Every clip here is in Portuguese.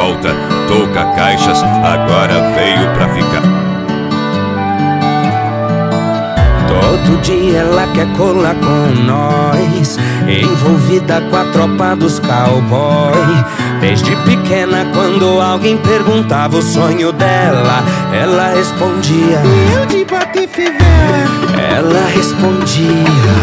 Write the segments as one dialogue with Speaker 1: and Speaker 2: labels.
Speaker 1: volta. Toca Caixas, agora veio pra ficar.
Speaker 2: Todo dia ela quer colar com nós, envolvida com a tropa dos cowboy. Desde pequena, quando alguém perguntava o sonho dela, ela respondia: eu de Patife velho. Ela respondia: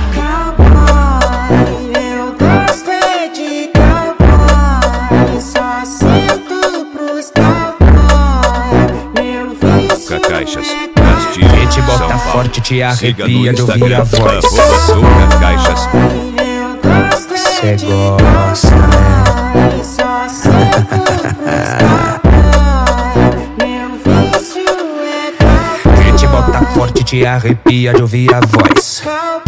Speaker 2: cowboy, eu gosto é de cowboy, só sinto pros cowboy, meu vício.
Speaker 1: Toca Caixas,
Speaker 2: quem te bota forte te arrepia de ouvir a voz.
Speaker 1: Toca Caixas.
Speaker 2: Cê gosta, né? Quem te bota forte te arrepia de ouvir a voz.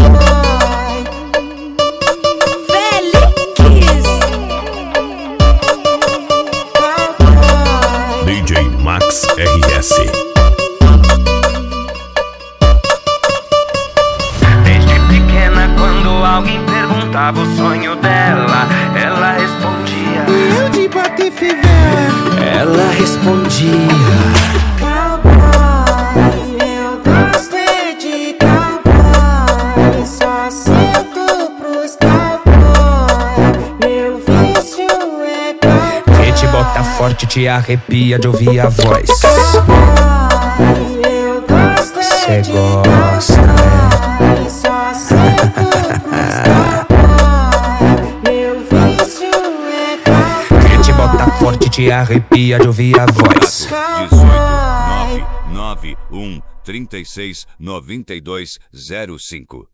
Speaker 1: DJ Max RS.
Speaker 2: Desde pequena, quando alguém perguntava o sonho dela, ela respondia: eu de Patife velho. Ela respondia: cowboy, eu gosto é de cowboy, só sinto pros cowboy, meu vício é cowboy. Quem te bota forte te arrepia de ouvir a voz. Cê gosta, né? Quem te bota forte te arrepia de ouvir a voz.
Speaker 1: 18 991 36 92 05.